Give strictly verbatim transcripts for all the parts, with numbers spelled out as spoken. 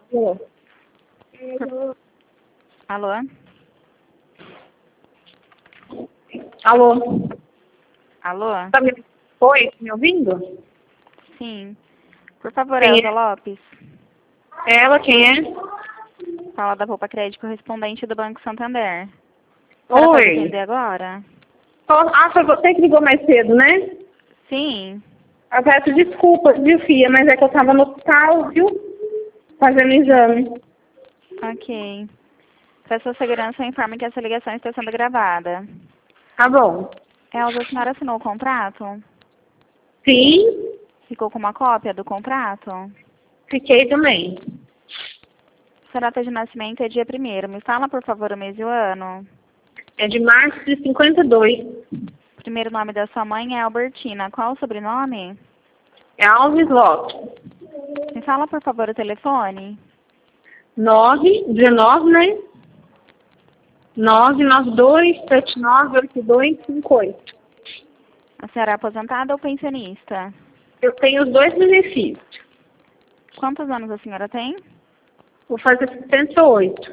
Alô? Alô? Alô? Tá me... Oi, me ouvindo? Sim. Por favor, Quem Elza é? Lopes. Ela, quem é? Fala da Poupa Crédito, correspondente do Banco Santander. A senhora pode Oi. atender agora? Ah, foi você que ligou mais cedo, né? Sim. Eu peço desculpas, viu, filha? Mas é que eu tava no hospital, viu? Fazendo exame. Ok. Para sua segurança, eu informo que essa ligação está sendo gravada. Tá bom. Elza, a senhora assinou o contrato? Sim, Ficou com uma cópia do contrato? fiquei também. Sua data de nascimento é dia primeiro. Me fala, por favor, o mês e o ano. É de março de cinquenta e dois. O primeiro nome da sua mãe é Albertina. Qual o sobrenome? É Alves Lopes. Me fala, por favor, o telefone. nove, dezenove, né? nove nove dois sete nove oito dois cinco oito. A senhora é aposentada ou pensionista? Eu tenho os dois benefícios. Quantos anos a senhora tem? Vou fazer sessenta e oito.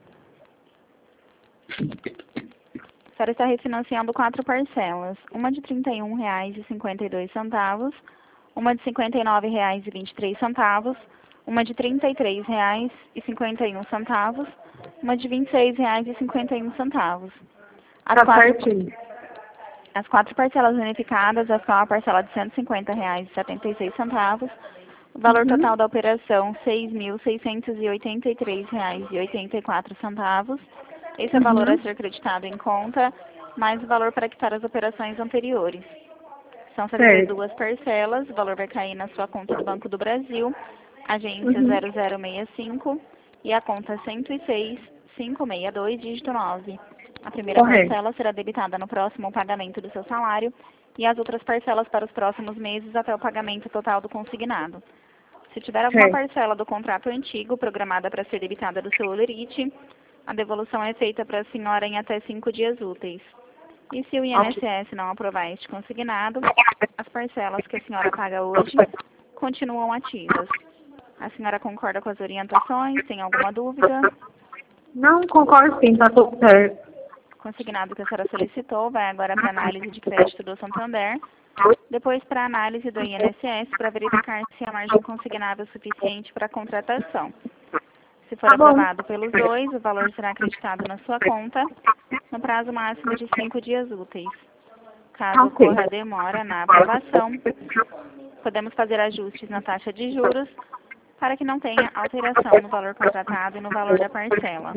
A senhora está refinanciando quatro parcelas. Uma de trinta e um reais e cinquenta e dois centavos, uma de cinquenta e nove reais e vinte e três centavos, uma de trinta e três reais e cinquenta e um centavos, uma de vinte e seis reais e cinquenta e um centavos. As Tá quatro, certinho. as quatro parcelas unificadas são a parcela de cento e cinquenta reais e setenta e seis centavos. O valor total Uhum. da operação, seis mil seiscentos e oitenta e três reais e oitenta e quatro centavos. Esse é o valor a Uhum. ser creditado em conta, mais o valor para quitar as operações anteriores. São fazer Certo. duas parcelas, o valor vai cair na sua conta do Banco do Brasil, agência Uhum. zero zero seis cinco e a conta cento e seis, quinhentos e sessenta e dois, dígito nove. A primeira Correto. parcela será debitada no próximo pagamento do seu salário e as outras parcelas para os próximos meses até o pagamento total do consignado. Se tiver alguma Certo. parcela do contrato antigo programada para ser debitada do seu holerite, a devolução é feita para a senhora em até cinco dias úteis. E se o Ok. I N S S não aprovar este consignado, as parcelas que a senhora paga hoje continuam ativas. A senhora concorda com as orientações? Tem alguma dúvida? Não concordo sim, tá tudo certo. O consignado que a senhora solicitou vai agora para análise de crédito do Santander, depois para análise do I N S S para verificar se a margem consignável é suficiente para a contratação. Se for Tá bom. aprovado pelos dois, o valor será acreditado na sua conta no prazo máximo de cinco dias úteis. Caso Ok. ocorra demora na aprovação, podemos fazer ajustes na taxa de juros para que não tenha alteração no valor contratado e no valor da parcela.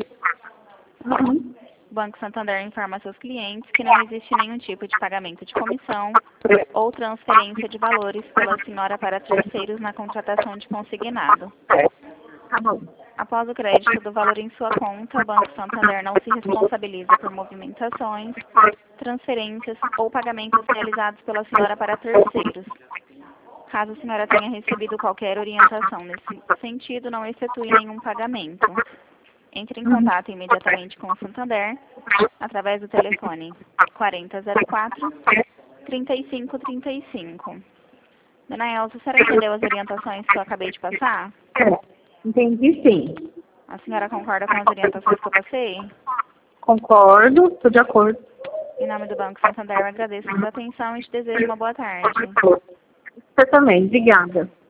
Uhum. O Banco Santander informa seus clientes que não existe nenhum tipo de pagamento de comissão ou transferência de valores pela senhora para terceiros na contratação de consignado. Tá bom. Após o crédito do valor em sua conta, o Banco Santander não se responsabiliza por movimentações, transferências ou pagamentos realizados pela senhora para terceiros. Caso a senhora tenha recebido qualquer orientação nesse sentido, não efetue nenhum pagamento. Entre em Uhum. contato imediatamente com o Santander através do telefone quarenta zero quatro, trinta e cinco trinta e cinco. Dona Elza, a senhora entendeu as orientações que eu acabei de passar? Entendi sim. A senhora concorda com as orientações que eu passei? Concordo, tô de acordo. Em nome do Banco Santander, eu agradeço a sua atenção e te desejo uma boa tarde. Você também, obrigada.